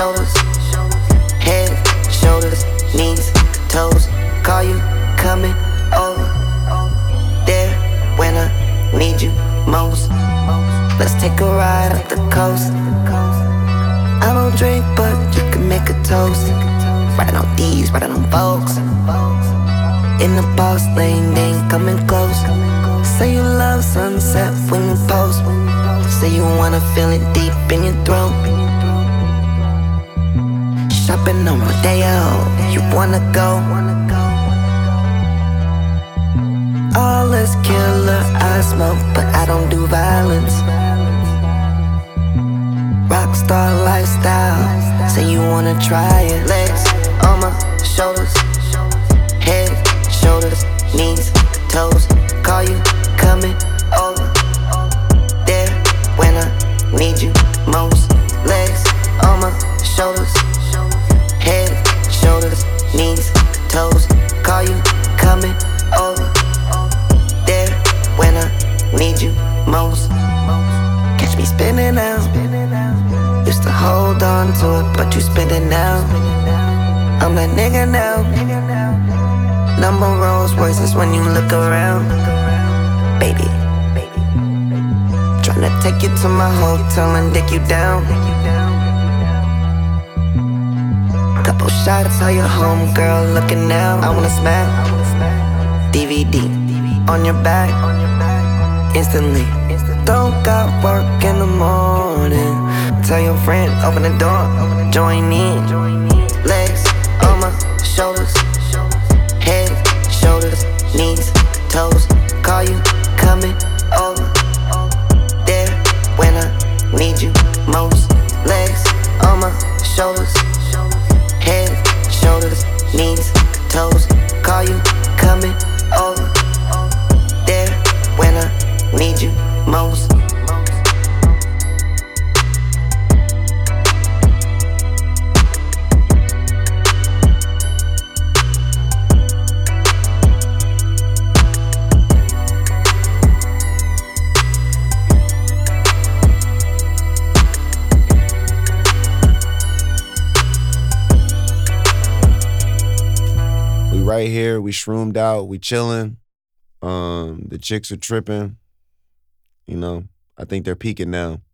shoulders, head, shoulders, knees, toes. Call you coming over there when I need you most. Let's take a ride up the coast. I don't drink, but you can make a toast. Riding on these, riding on folks. In the boss lane, they ain't coming close. Say you love sunset when you post. Say you wanna feel it deep in your throat. Shopping on Rodeo, you wanna go. All this killer, I smoke, but I don't do violence. Rockstar lifestyle, say you wanna try it. Legs on my shoulders, head, shoulders, knees, toes. Call you coming over there when I need you most. Legs on my shoulders, head, shoulders, knees, toes. Call you coming over there when I need you most. Catch me spinning out. Used to hold on to it, but you spin it now. I'm that nigga now. Number Rolls Royces when you look around. Baby, tryna take you to my hotel and dick you down. Couple shots, how your homegirl looking now. I wanna smack DVD on your back instantly. Don't got work in the morning. Tell your friend, open the door, join in. Legs on my shoulders, head, shoulders, knees, toes. Call you coming over there when I need you most. Legs on my shoulders, head, shoulders, knees, toes. Call you coming over there when I need you most. Right here, we shroomed out, we chilling. The chicks are tripping. You know, I think they're peaking now.